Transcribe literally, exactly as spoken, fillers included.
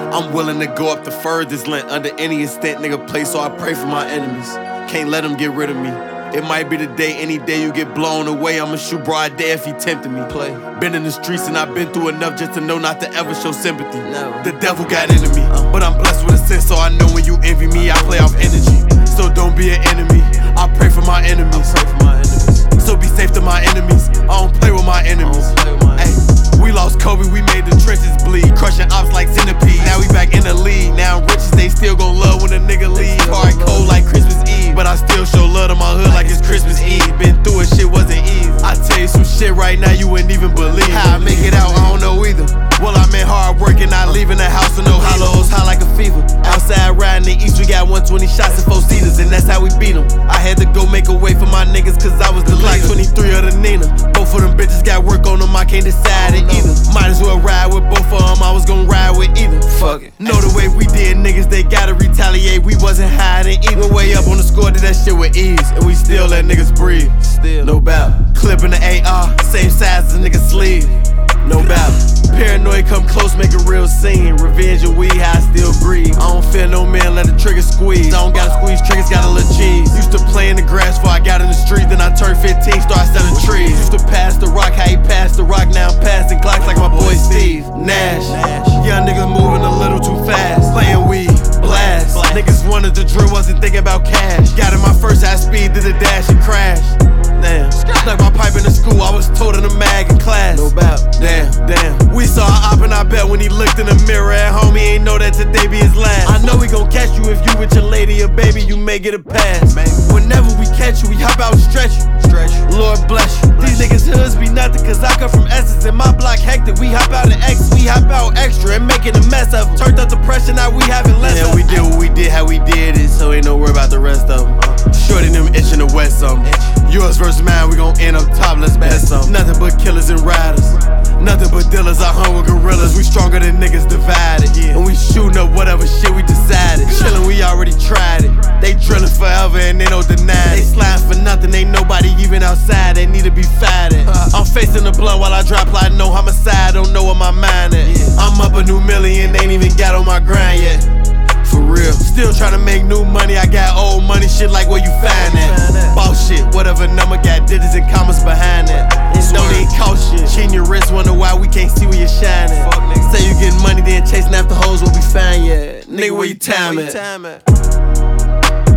I'm willing to go up the furthest length under any extent, nigga, play, so I pray for my enemies. Can't let them get rid of me. It might be the day, any day you get blown away. I'ma shoot broad day if he tempted me. Play. Been in the streets and I've been through enough just to know not to ever show sympathy. No. The devil got into me, uh. but I'm blessed with a sense, so I know when you envy me, I play off energy. So don't be an enemy. I pray for my enemies. I pray for my enemies. So be safe to my enemies. I don't play with my enemies. Ay, we lost Kobe, we made the trenches bleed. Crushing ops like centipedes. Now we back in the league. Now I'm rich, they still gon' love when a nigga leave. Hard cold like Christmas Eve, but I still show love to my hood like it's Christmas Eve. Been through it, shit wasn't easy. I tell you some shit right now you wouldn't even believe. How I make it out, I don't know either. Well, I meant hard work and not leaving the house with no hollows, high like a fever. Outside riding the east, we got one twenty shots and four seaters, and that's how we beat them. I had to go make a way for my niggas, cause I was the Glock twenty-three of the Nina. Both of them bitches got work on them, I can't decide it either. Might as well ride with both of them, I was gon' ride with either. Fuck it. Know the way we did niggas, they gotta retaliate. We wasn't hiding either. We're way up on the score, did that shit with ease, and we still let niggas breathe. Still, no doubt. Clipping the A R, same size as a nigga's sleeve. No doubt. Paranoid come close, make a real scene. Revenge and weed, how I still breathe. I don't fear no man, let the trigger squeeze. I don't gotta squeeze triggers, got a little cheese. Used to play in the grass before I got in the street. Then I turned fifteen, started selling trees. Used to pass the rock, how he passed the rock. Now I'm passing Glocks like my boy Steve Nash. Young niggas moving a little too fast. Playing weed, blast. Niggas wanted to drill, wasn't thinking about cash. Got in my first high speed, did a dash and crash. Damn, snuck my pipe in the school, I was told in the mag in class. No doubt. Damn, damn. We saw a op and I bet when he looked in the mirror at home, he ain't know that today be his last. I know we gon' catch you if you with your lady or baby, you may get a pass. Whenever we catch you, we hop out and stretch you. Stretch you. Lord bless you. These niggas hoods be nothing, cause I come from Essence and my block hectic. We hop out and X, we hop out extra and making a mess of them. Turned up the pressure, now we having less. Yeah, we did what we did, how we did it, so ain't no worry about the rest of them. Shorty them itching to wet something. Yours versus mine, we gon' end up top, let's bet some. Nothing but killers and riders, nothing but dealers. I hung with gorillas, we stronger than niggas divided. Yeah. And we shooting up whatever shit we decided. Chillin', we already tried it. They drillin' forever and they don't deny it. They sliding for nothing, ain't nobody even outside. They need to be fighting. I'm facing the blunt while I drop plot, no homicide, don't know what my mind at. I'm up a new million, ain't even got on my grind yet. For real, still tryna make new money. I got old money, shit like where you find that. Boss shit, whatever number got digits and commas behind that. Don't even cost shit. Cheating your wrist, wonder why we can't see where you're shining. Say you getting money, then chasing after hoes, what we find, yeah. Nigga, where you time at?